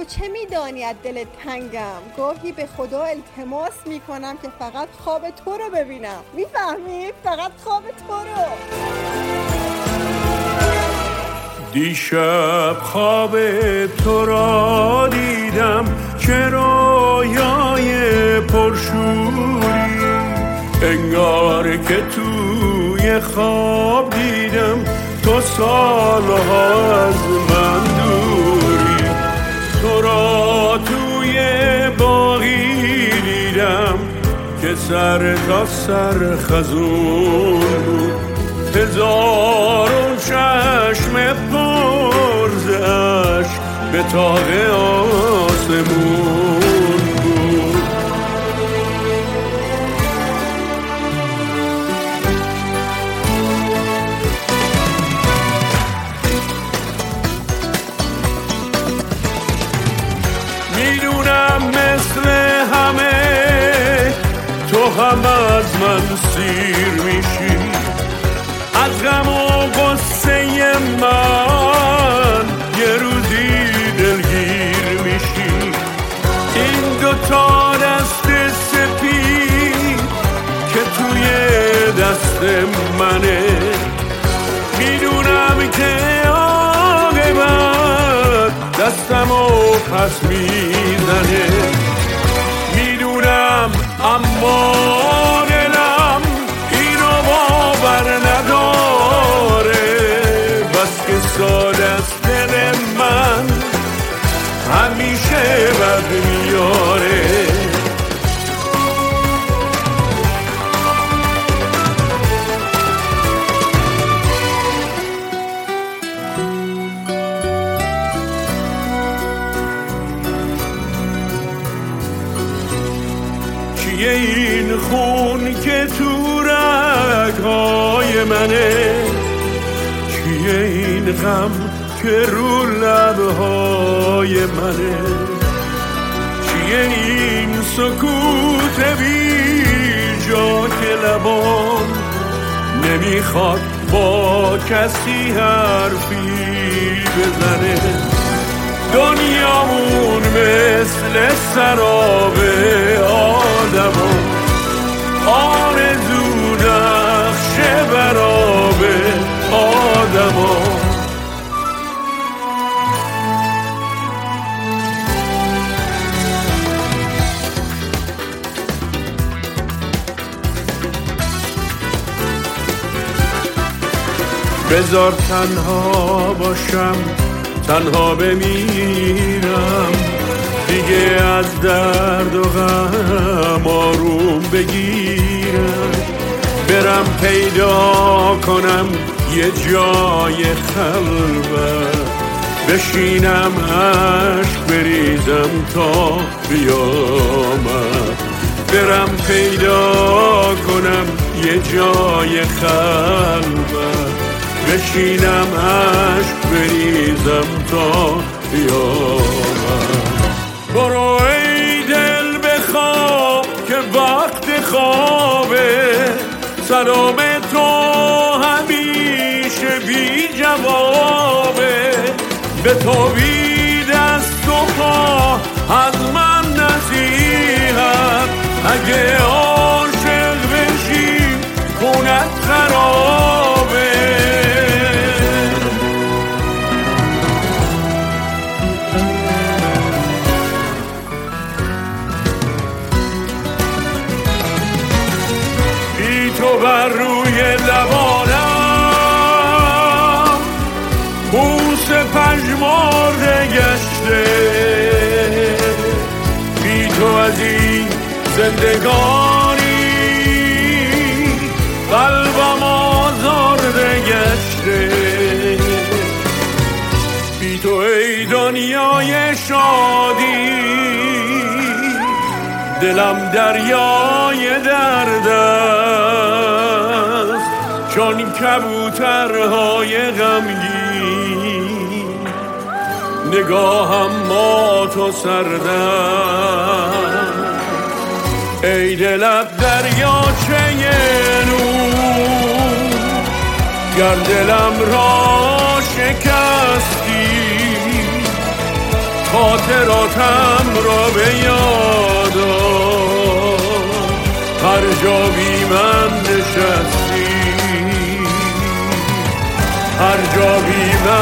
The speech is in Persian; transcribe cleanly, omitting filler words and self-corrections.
چه میدانی از دل تنگم؟ گاهی به خدا التماس میکنم که فقط خواب تو رو ببینم. میفهمی؟ فقط خواب تو رو. دیشب خواب تو را دیدم که رویای پرشوری، انگار که توی خواب دیدم تو سالها از من دوری. تو را توی باغی دیدم که سر تا سر خزون بود، هزارون چشم پر ز اشک به طاق آسمون بود. میدونم مثل همه تو هم از من سیر میشی، از غم و غصه من یه روزی دلگیر میشی. این دوتا دست سپید که توی دست منه، میدونم که عاقبت دستمو پس میزنه. میدونم اما دلم اینو باور نداره، بس که ساده است دل من همیشه بد میاره. کیه این خون که تو رگ‌های منه؟ کیه این غم که رو لب‌های منه؟ کیه این سکوت بی جا که لبام نمیخواد با کسی حرفی بزنه؟ دنیامون مثل سراب آدمو آرزو نقشه براب آدمو. بذار تنها باشم، تنها بمیرم، دیگه از درد و غم آروم بگیرم. برم پیدا کنم یه جای خلوت، بشینم عشق بریزم تا قیامت. برم پیدا کنم یه جای خلوت، بشینم عشق بریزم تا قیامت. برو ای دل بخواب که وقت خوابه، سلام تو همیشه بی جوابه. به تو بی دست و پا از من نصیحت، اگه عاشق بشی خونت خرابه. تو بر روی لبانم بوس پژمرده گشته، بی تو از این زندگانی قلبم آزرده گشته. بی تو ای دنیای شادی دلم دریای درد است، چون کبوترهای غمگین نگاهم مات و سرد است. ای دلت دریاچه نور، گر دلم را شکستی خاطراتم را به یادم، هر جا بی من نشستی، هر جا بی من